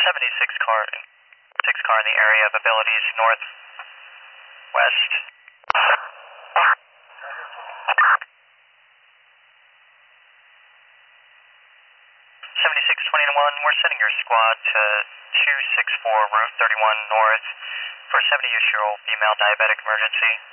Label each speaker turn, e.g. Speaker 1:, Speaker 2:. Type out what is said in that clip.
Speaker 1: 6 car in the area of abilities northwest. 7621, we're sending your squad to 264 Route 31 North for a 70-year-old female diabetic emergency.